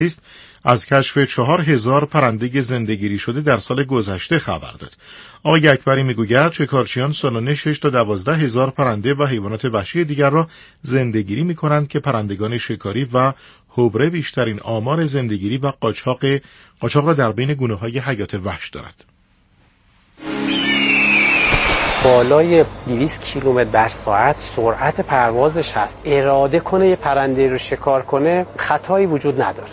از کشف 4000 پرنده زنده‌گیری شده در سال گذشته خبر داد. آقای اکبری میگوید شکارچیان سالانه 6 تا 12 هزار پرنده و حیوانات وحشی دیگر را زنده‌گیری می‌کنند که پرندگان شکاری و هبره بیشترین آمار زنده‌گیری و قاچاق را در بین گونه‌های حیات وحش دارد. بالای 200 کیلومتر بر ساعت سرعت پروازش هست. اراده کنه یه پرنده رو شکار کنه خطایی وجود نداره.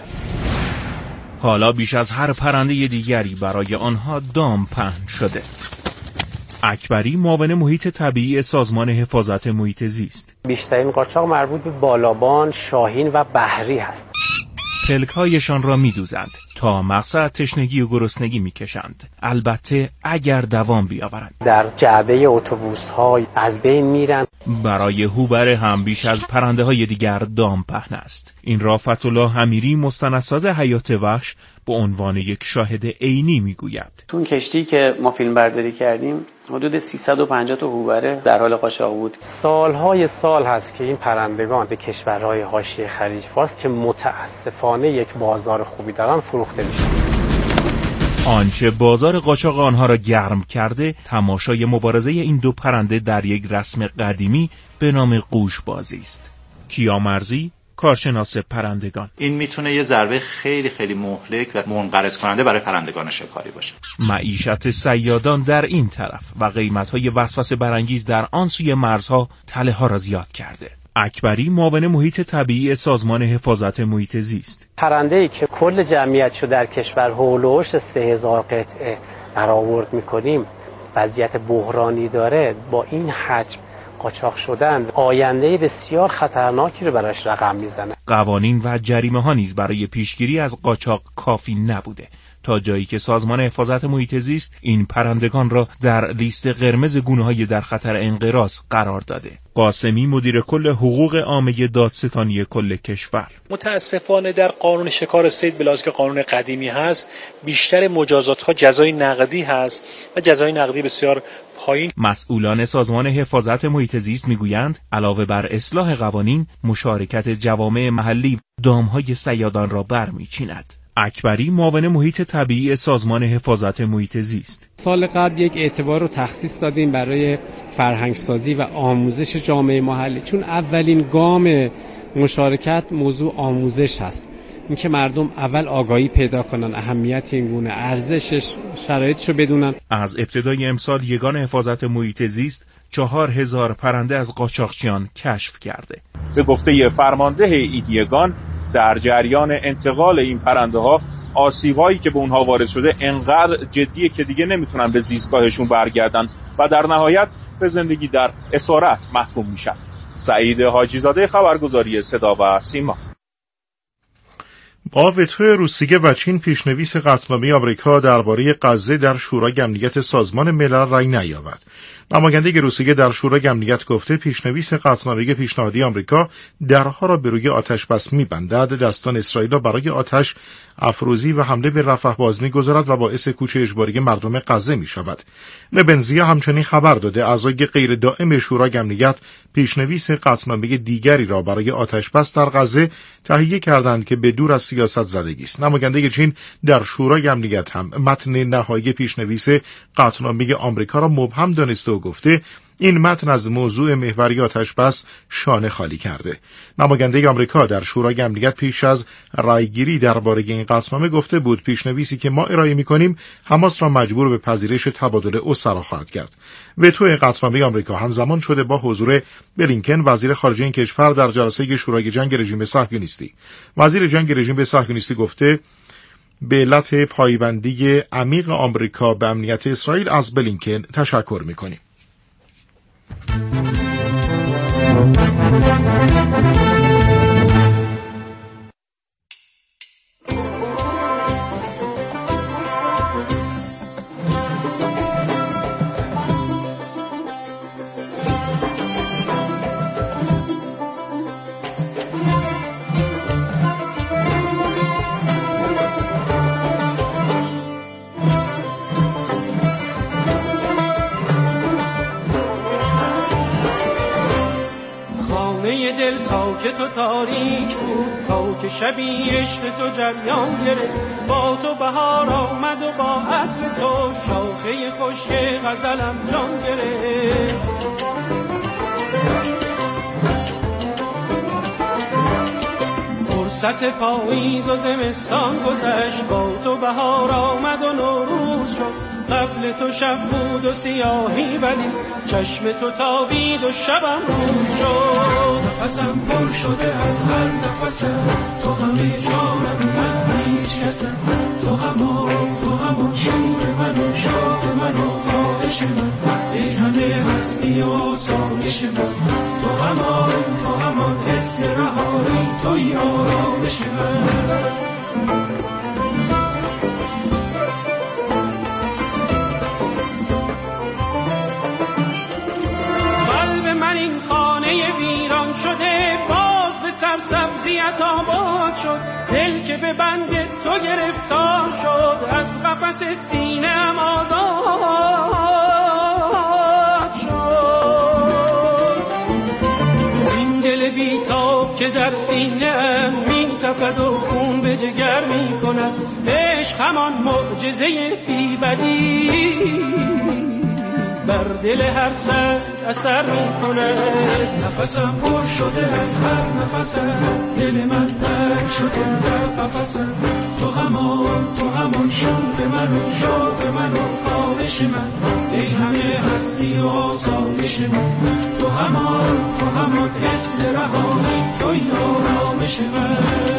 حالا بیش از هر پرنده دیگری برای آنها دام پهن شده. اکبری معاون محیط طبیعی سازمان حفاظت محیط زیست. بیشترین قاچاق مربوط به بالابان، شاهین و بحری هست. پلک‌هایشان را می‌دوزند تا مقصد تشنگی و گرسنگی می‌کشند، البته اگر دوام بیاورند. در جعبه اتوبوس‌ها از بین میرن. برای هوبره هم بیش از پرنده‌های دیگر دام پهن است. این را فتح‌الله امیری مستندساز حیات وحش به عنوان یک شاهد عینی می‌گوید. تو اون کشتی که ما فیلم برداری کردیم حدود 350 تا هوبره در حال قاچاق بود. سالهای سال هست که این پرندگان به کشورهای حاشیه خلیج فارس که متاسفانه یک بازار خوبی دارن فروخته میشن. آنچه بازار قاچاق آنها را گرم کرده تماشای مبارزه این دو پرنده در یک رسم قدیمی به نام قوش بازی است. کیامرزی، کارشناس پرندگان: این میتونه یه ضربه خیلی خیلی مهلک و منقرض کننده برای پرندگان شکاری باشه. معیشت صیادان در این طرف و قیمت‌های وسوسه برانگیز در آن سوی مرزها تله ها را زیاد کرده. اکبری معاون محیط طبیعی سازمان حفاظت محیط زیست: پرنده‌ای که کل جمعیتشو در کشور هولوش 3000 قطعه برآورد می‌کنیم وضعیت بحرانی داره، با این حجم قاچاق شدن آینده بسیار خطرناکی رو براش رقم میزنه. قوانین و جریمه ها نیز برای پیشگیری از قاچاق کافی نبوده، تا جایی که سازمان حفاظت محیط زیست این پرندگان را در لیست قرمز گونه‌های در خطر انقراض قرار داده. قاسمی مدیر کل حقوق عامه دادستانی کل کشور: متاسفانه در قانون شکار صید بلاز که قانون قدیمی هست بیشتر مجازات ها جزای نقدی هست و جزای نقدی بسیار پایین. مسئولان سازمان حفاظت محیط زیست میگویند علاوه بر اصلاح قوانین مشارکت جوامع محلی دامهای صیادان را برمیچیند. اکبری معاون محیط طبیعی سازمان حفاظت محیط زیست: سال قبل یک اعتبار رو تخصیص دادیم برای فرهنگسازی و آموزش جامعه محلی، چون اولین گام مشارکت موضوع آموزش هست. اینکه مردم اول آگاهی پیدا کنن، اهمیت این گونه، ارزشش، شرایطشو بدونن. از ابتدای امسال یگان حفاظت محیط زیست 4000 پرنده از قاچاقچیان کشف کرده. به گفته فرمانده این یگان در جریان انتقال این پرنده ها آسیب‌هایی که به اونها وارد شده انقدر جدیه که دیگه نمیتونن به زیستگاهشون برگردن و در نهایت به زندگی در اسارت محکوم میشن. سعید حاجی زاده، خبرگزاری صدا و سیما. با وتو روسیه و چین پیشنویس قطعنامه آمریکا درباره غزه در شورای امنیت سازمان ملل رأی نیافت. نماینده روسیه در شورای امنیت گفته پیشنویس قطعنامه پیشنهادی آمریکا درها را به روی آتش بس می‌بندد، دستان اسرائیل را برای آتش افروزی و حمله به رفح باز می‌گذارد و باعث کوچ اجباری مردم غزه می‌شود. نبنزیا همچنین خبر داده اعضای غیر دائم شورای امنیت پیشنویس قطعنامه دیگری را برای آتش بس در غزه تهیه کردند که به دور از سیاست زدگی است. نماینده چین در شورای امنیت هم متن نهایی پیشنویس قطعنامه آمریکا را مبهم دانسته و گفته این متن از موضوع محوری آتش بس شانه خالی کرده. نماینده آمریکا در شورای امنیت پیش از رأیگیری درباره این قطعنامه گفته بود پیشنویسی که ما ارائه می‌کنیم حماس را مجبور به پذیرش تبادل اسرا خواهد کرد. وتو قطعنامه آمریکا همزمان شده با حضور بلینکن وزیر خارجه این کشور در جلسه شورای جنگ رژیم صهیونیستی. وزیر جنگ رژیم صهیونیستی گفته به علت پایبندی عمیق آمریکا به امنیت اسرائیل از بلینکن تشکر می‌کنیم. خاک تو تاریک بود تا که شبی عشق تو جریان گرفت. با تو بهار آمد و با عطر تو شاخه خشک غزلم جان گرفت. فرصت پاییز و زمستان گذشت، با تو بهار آمد و نوروز شد. قبل تو شب بود و سیاهی ولی چشم تو تابید و شبم روز شد. نفسم پر شده از هر نفسم، تو همه جانم من هیچ کسم. تو همان شور من و شوق من و خواهش من، ای همه هستی و آسایش من. تو همان حس رهایی، توی آرامش من. ویران شده باز به سرسبزیت آباد شد. دل که به بند تو گرفتار شد، از قفس سینه‌ام آزاد شد. این دل بیتاب که در سینه‌ام می‌تپد و خون به جگر می‌کند، عشق همان معجزه بی‌بدیل بر دل هر سنگ اثر می‌کند. نفسم پر شده از هر نفسم، دل من در شده در قفسم. تو همان شور من و شوق من و خواهش من، ای همه هستی و آسایش من. تو همان حس رهایی، توی آرامش من.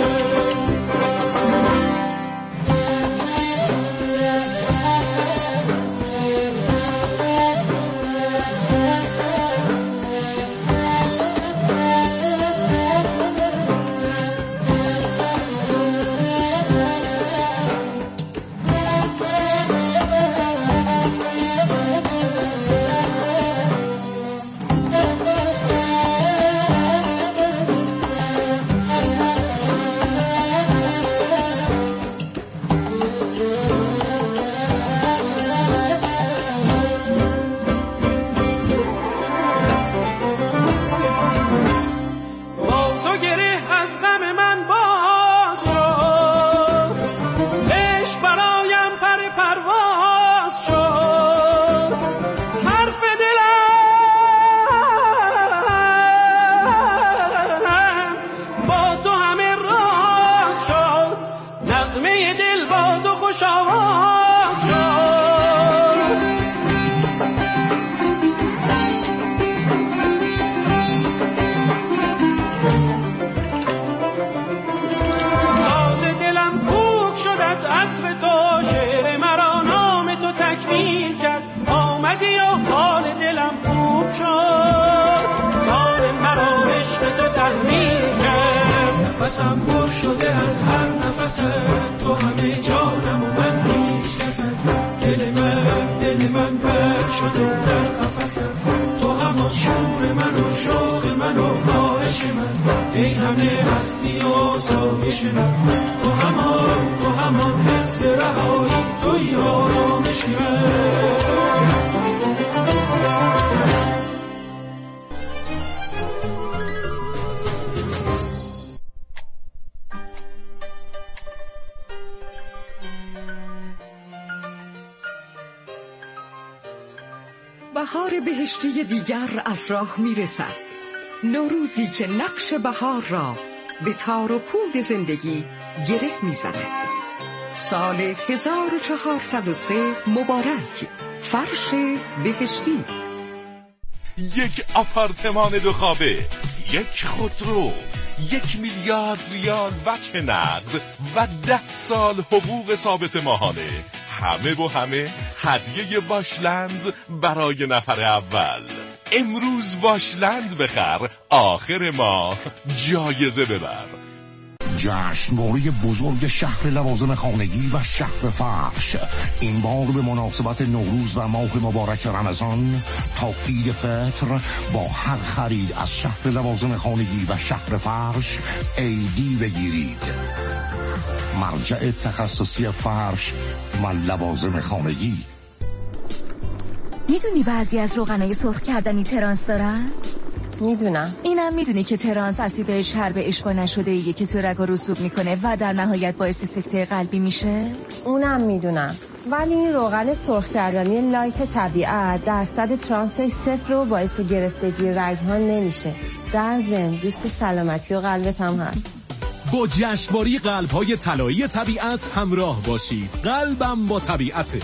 نفسم پر شده از هر نفسم، تو همه جانم و من هیچ کسم. دل من پر شده در قفسم، تو همان شور من و شوق من و خواهش من، ای همه هستی و آسایش من. تو همان حس رهایی، توی آرامش من. بهار بهشتی دیگر از راه می رسد. نوروزی که نقش بهار را به تار و پود زندگی گره می زند. سال 1403 مبارک. فرش بهشتی. یک آپارتمان 2 خوابه، یک خودرو، 1 میلیارد ریال وجه نقد و 10 سال حقوق ثابت ماهانه. همه و همه هدیه واشلند برای نفر اول. امروز واشلند بخر، آخر ماه جایزه ببر. جشنواره بزرگ شهر لوازم خانگی و شهر فرش این بار به مناسبت نوروز و ماه مبارک رمضان تا عید فطر با هر خرید از شهر لوازم خانگی و شهر فرش ایدی بگیرید. مرجع تخصصی فرش و لوازم خانگی. میدونی بعضی از روغنای سرخ کردنی ترانس دارن؟ میدونم. اینم میدونی که ترانس اسیدهای چرب اشباع نشده ایه که تو رگا رسوب میکنه و در نهایت باعث سکته قلبی میشه؟ اونم میدونم. ولی این روغن سرخ کردنی لایت طبیعت درصد ترانسش 0 و باعث گرفتگی رگ‌ها نمیشه. در ضمن دوست سلامتی و قلبت هم هست. با جشنواره قلب‌های طلایی طبیعت همراه باشید. قلبم با طبیعته.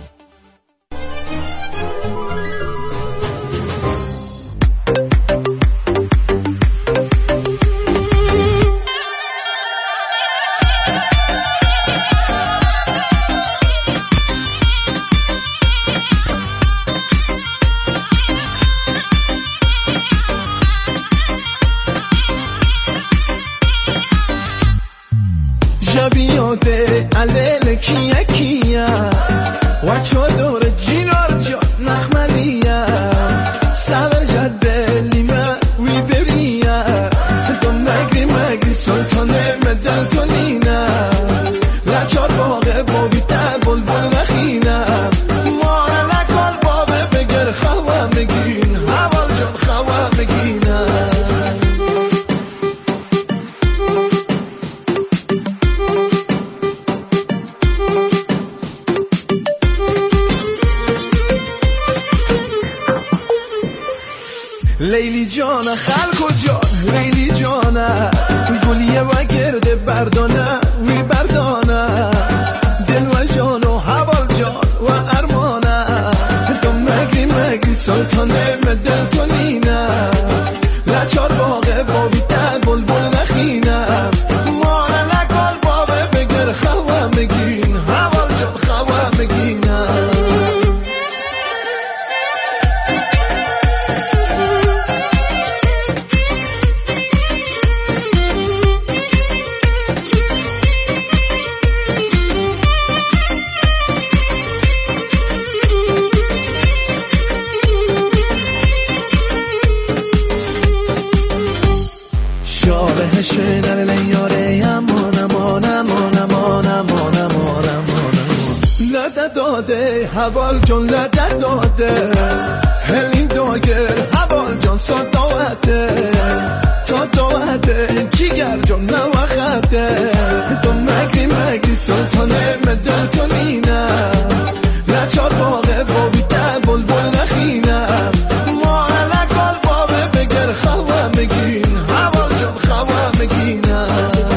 جبیاده علل کیا کیا و چادر جینار جا نخملیا سور جده لیمه وی بریا تو مگری سلطان مدل تو نینا لچار باقه بابی تا بلبل نخینا مارا لکال بابه بگر خواه مگین حوال جان خواه مگینا لیلی جان خلق جان لیلی جان گلیه و گرده بردانه وی بردانه دل و جان و حوال جان و ارمانه تو مگری سلطان مدل تو نینا لچار باقه بابی تا بلبل نخینه مانه لکال بابه بگر خواه مگین حوال جان خواه مگینه شنر لیاره لده داده حوال جان لده داده هلین داگر حوال جان صداوته تا داوته جیگر جان نوخته تو مگری سلطان مدل تو نینا لچار باقه بابی تا بلبل نخینه مانه لکال بابه بگر خواه مگین حوال جان خواه مگینه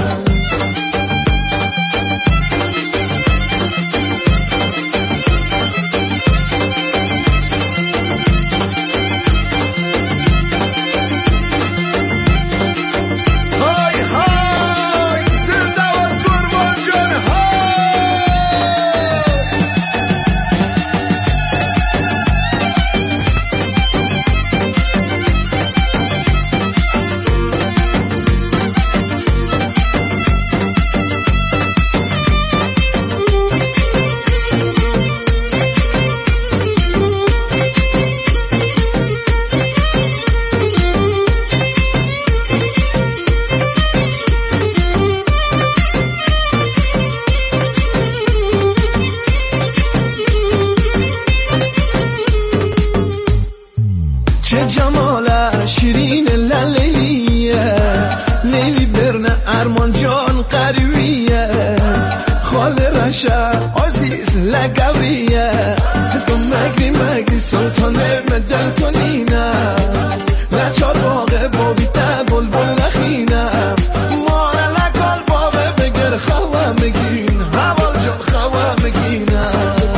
چه جماله شیرین لیلیه لیلی برنه ارمان جان قریویه خال رشه عزیز لگوریه تو مگری سلطان مدل تو نینا لچار باقه بابی تا بلبل نخینه مانه لکال بابه بگر خواه مگین حوال جان خواه مگینه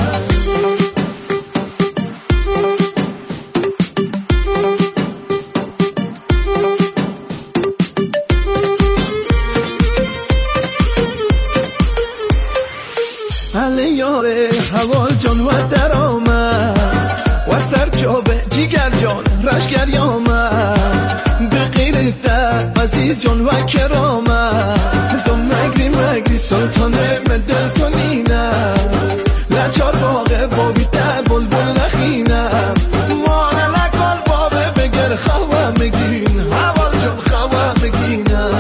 یاره حوال جان و درامه و سرچوبه جیگر جان رشگر یامه به غیرت عزیز جان و کرامه تو مگری سلطان مدل تو نینا لچار باقه بابی تا بلبل نخینه مانه لکال بابه بگر خواه مگین حوال جان خواه مگینه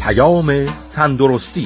تندرستی.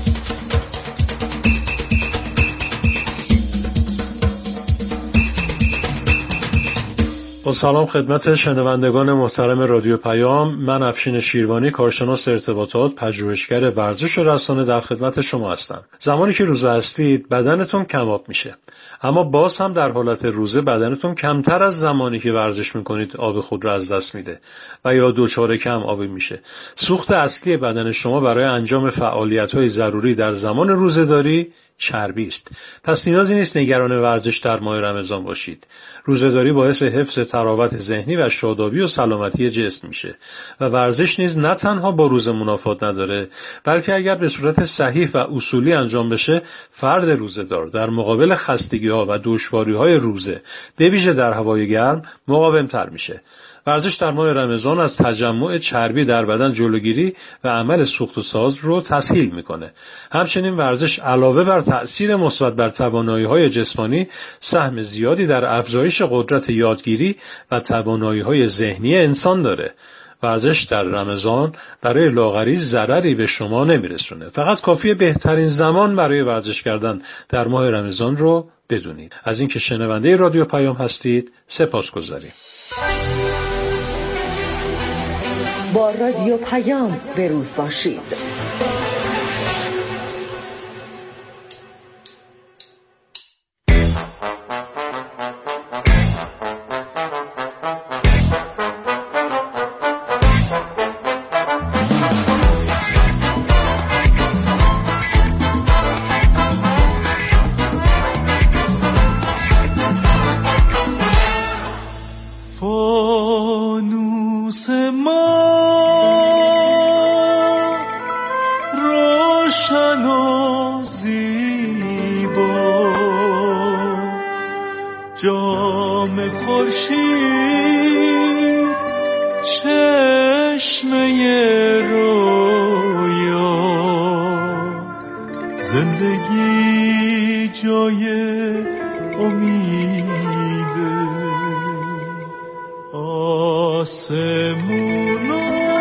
با سلام خدمت شنوندگان محترم رادیو پیام، من افشین شیروانی، کارشناس ارتباطات، پژوهشگر ورزش و رسانه در خدمت شما هستم. زمانی که روزه هستید بدنتون کم‌آب میشه، اما باز هم در حالت روزه بدنتون کمتر از زمانی که ورزش میکنید آب خود را از دست میده و یا دچار کم آبی میشه. سوخت اصلی بدن شما برای انجام فعالیت‌های ضروری در زمان روزه‌داری چربی است. پس نیازی نیست نگران ورزش در ماه رمضان باشید. روزه‌داری باعث حفظ تراوت ذهنی و شادابی و سلامتی جسم میشه و ورزش نیز نه تنها با روزه منافات نداره، بلکه اگر به صورت صحیح و اصولی انجام بشه، فرد روزه‌دار در مقابل خستگی‌ها و دشواری‌های روزه، به ویژه در هوای گرم، مقاوم‌تر میشه. ورزش در ماه رمضان از تجمع چربی در بدن جلوگیری و عمل سوخت و ساز رو تسهیل میکنه. همچنین ورزش علاوه بر تأثیر مثبت بر توانایی‌های جسمانی، سهم زیادی در افزایش قدرت یادگیری و توانایی‌های ذهنی انسان داره. ورزش در رمضان برای لاغری ضرری به شما نمیرسونه. فقط کافیه بهترین زمان برای ورزش کردن در ماه رمضان رو بدونید. از اینکه شنونده رادیو پیام هستید سپاسگزاریم. با رادیو پیام به روز باشید. زندگی جای امیده، آسمونا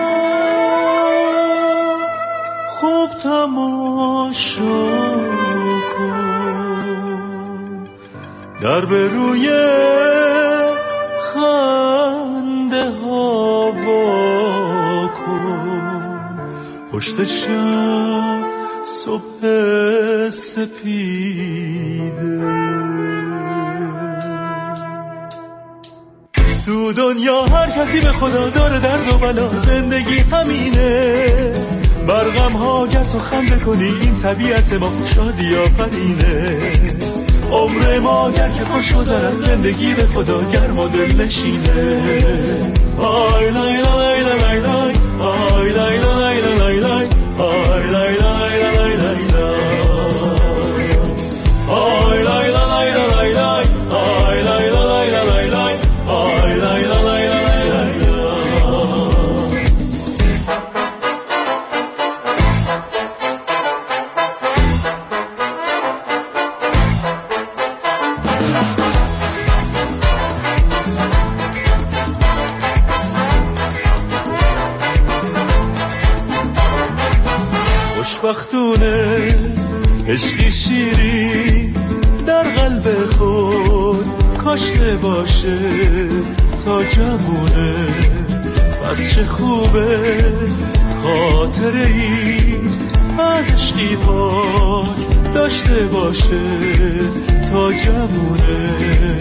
خوب تماشا کن، در به روی خنده ها وا کن، پشت شب صبح سپیده. تو دنیا هر کسی به خدا داره درد و بلا، زندگی همینه، بر غم ها گر تو خنده کنی این طبیعت ما، شادی آفرینه. عمر ما گر که خوش گذرد، زندگی به خدا گرم و دل نشینه. آی لای لای لای لای، آی لای لای لای لای، آی لای لای لای لای، آی لای لای لای لای، آی لای لای لای لای، آی لای لای لای لای. خوشبختونه عشقی شیری در قلب خود کاشته باشه تا جوونه، پس چه خوبه خاطره ای از عشقی پاک داشته باشه تا جوونه.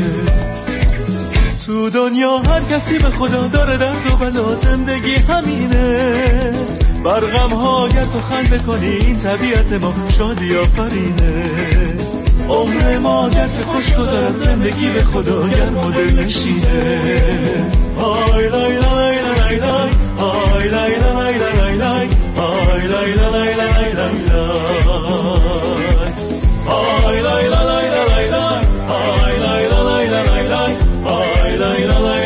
تو دنیا هر کسی به خدا داره درد و بلا، زندگی همینه، بر غم ها گر تو خنده کنی این طبیعت ما، شادی آفرینه. عمر ما گر که خوش گذرد، زندگی به خدا گرم و دل نشینه. آی لای لای لای لای، آی لای لای لای لای، آی لای لای لای لای، آی لای لای لای لای، آی لای لای لای لای، آی لای لای لای.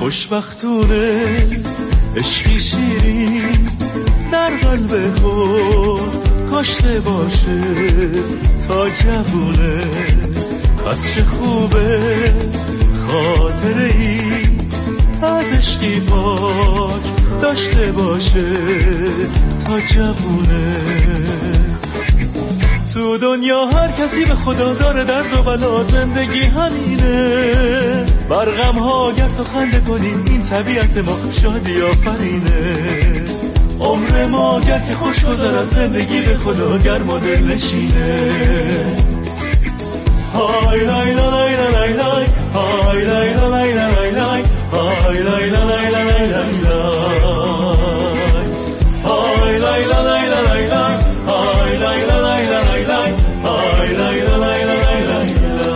خوشبختونه عشقی شیرین در قلب خود کاشته باشه تا جوونه. پس چه خوبه خاطره ای از عشقی پاک داشته باشه تا جوونه. تو دنیا هر کسی به خدا داره درد و بلا، زندگی همینه. بر غم ها گر تو خنده کنیم این طبیعت ما شادی آفرینه. عمر ما گر که خوش گذرد زندگی به خدا گرم و دل نشینه. های لای لای لای لای های لای لای لای لای های لای لای لای لای های لای لای لای لای های لای لای لای لای های لای لای لای لای.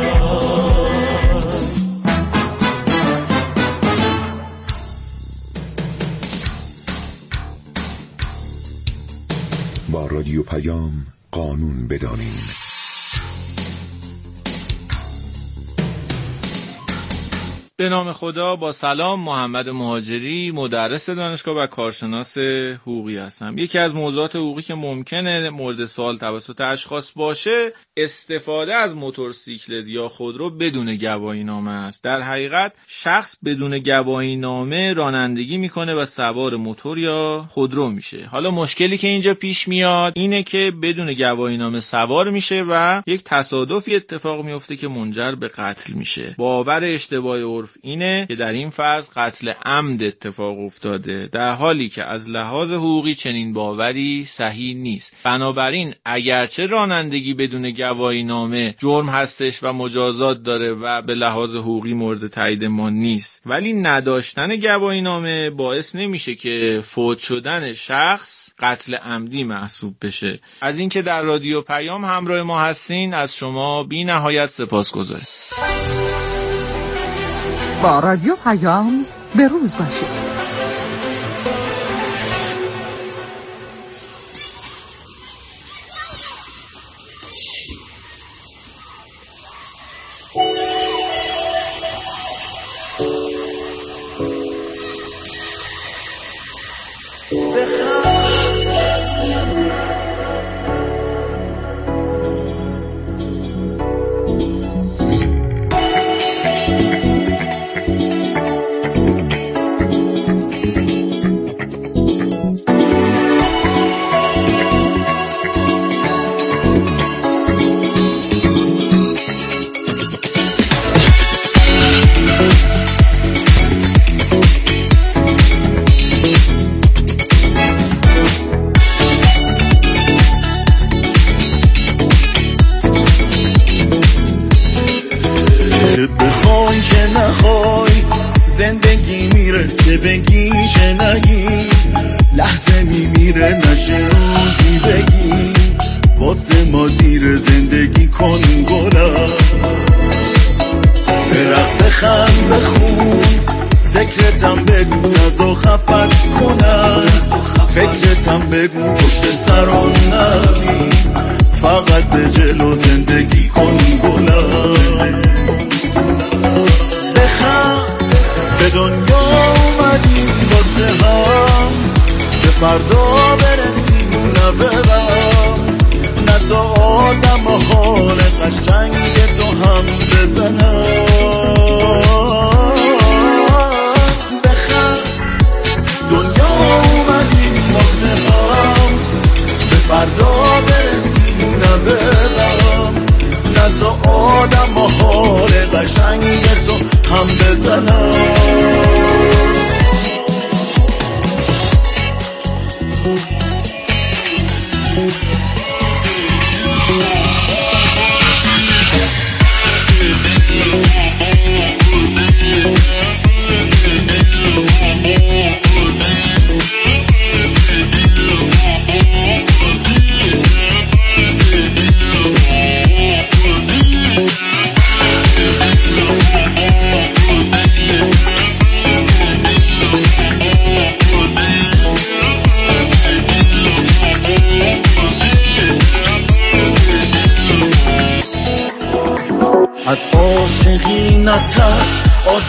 با رادیو پیام قانون بدانیم. به نام خدا. با سلام، محمد مهاجری، مدرس دانشگاه و کارشناس حقوقی هستم. یکی از موضوعات حقوقی که ممکنه مورد سوال توسط اشخاص باشه استفاده از موتورسیکلت یا خودرو بدون گواهینامه است. در حقیقت شخص بدون گواهینامه رانندگی میکنه و سوار موتور یا خودرو میشه. حالا مشکلی که اینجا پیش میاد اینه که بدون گواهینامه سوار میشه و یک تصادفی اتفاق میفته که منجر به قتل میشه. باور اشتباه اینه که در این فرض قتل عمد اتفاق افتاده، در حالی که از لحاظ حقوقی چنین باوری صحیح نیست. بنابراین اگرچه رانندگی بدون گواهینامه جرم هستش و مجازات داره و به لحاظ حقوقی مورد تایید ما نیست، ولی نداشتن گواهینامه باعث نمیشه که فوت شدن شخص قتل عمدی محسوب بشه. از اینکه در رادیو پیام همراه ما هستین از شما بی نهایت سپاسگزارم. با رادیو پیام به روز باشید. زندگی میره چه بگی چه نگی، لحظه میمیره نشه روزی بگی. واسه ما دیر زندگی کن گلم، برقص بخند بخون، ذکرتم بگو نزا خفت کنم، فکرتم بگو پشت سران نبی، فقط به جلو زندگی کن گلم. بخند به دنیا اومدیم واسه هم، به فردا برسیم نه ببم، نه تا آدم حال قشنگ تو هم بزنم. بخند دنیا اومدیم واسه هم، به فردا برسیم نه ببم، نه تا آدم حال قشنگ تو هم بزنم.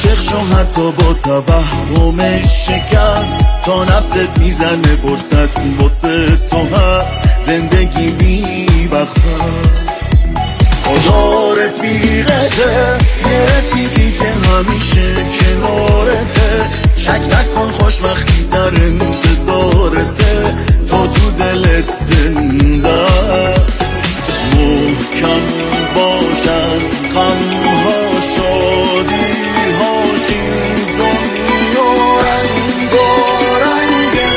عاشق شو حتی با توهم شکست، تا نفست میزنه فرصت واسه تو هست، زندگی بی وقت هست. خدا رفیقته، یه رفیقی که همیشه کنارته، شک نکن خوشبختی در انتظارته، تا تو دلت زنده است. محکم باش از غمها شادی هاشین دنیا رنگارنگه،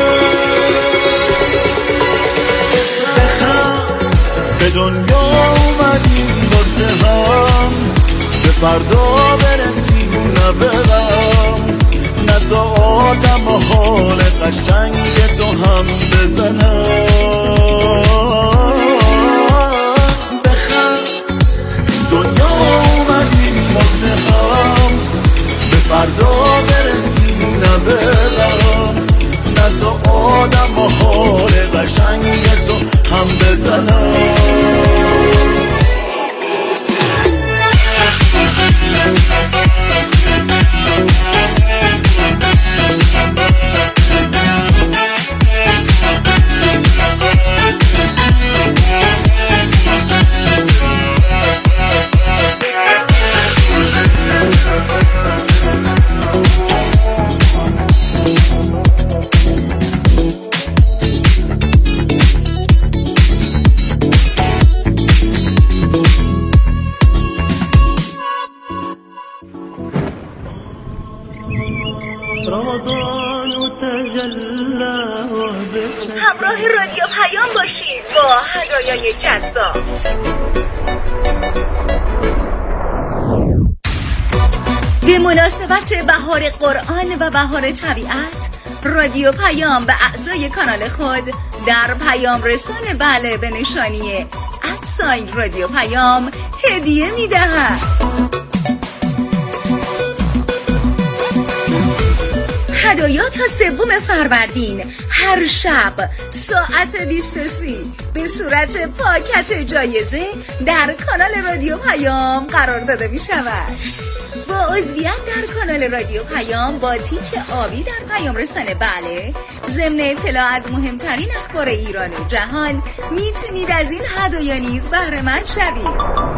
بخند به دنیا اومدیم واسه هم، به فردا برسیم نه به غم، نه تا آدم و حال قشنگ تو هم بزنم. دنیا اومدیم واسه هم، به فردا برسیم نه به غم، نه تا آدم و حال قشنگ تو هم بزنم. همراه رادیو پیام باشید با هدایای جذاب. به مناسبت بهار قرآن و بهار طبیعت، رادیو پیام به اعضای کانال خود در پیام رسان بله به نشانی @ رادیو پیام هدیه می‌دهد. هدایا تا 3 فروردین هر شب ساعت 23 به صورت پاکت جایزه در کانال رادیو پیام قرار داده می شود. با عضویت در کانال رادیو پیام با تیک آبی در پیام رسانه بله، ضمن اطلاع از مهمترین اخبار ایران و جهان، میتونید از این هدایا نیز بهره مند شوید.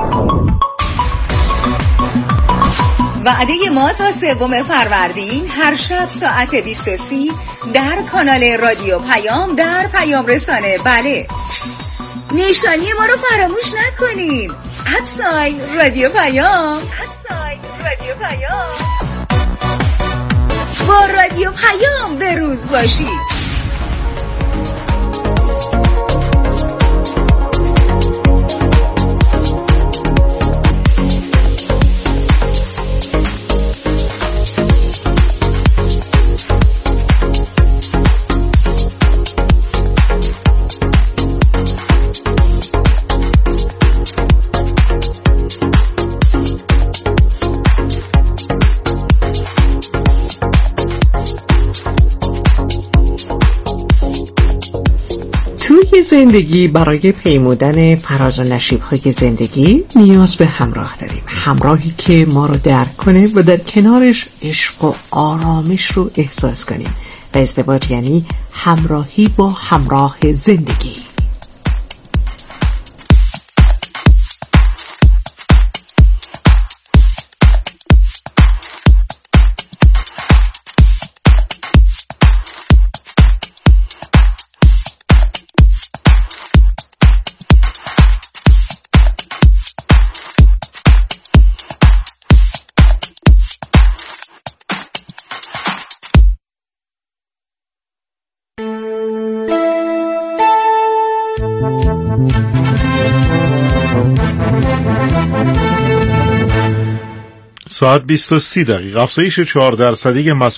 وعده ما تا 3 فروردین هر شب ساعت 23 در کانال رادیو پیام در پیام رسانه بله. نشانی ما رو فراموش نکنید. @ رادیو پیام. با رادیو پیام به روز باشید. توی زندگی برای پیمودن فراز و نشیب‌های زندگی نیاز به همراه داریم، همراهی که ما رو درک کنه و در کنارش عشق و آرامش رو احساس کنیم. و ازدواج یعنی همراهی با همراه زندگی. ساعت 20:30 افزایش 4%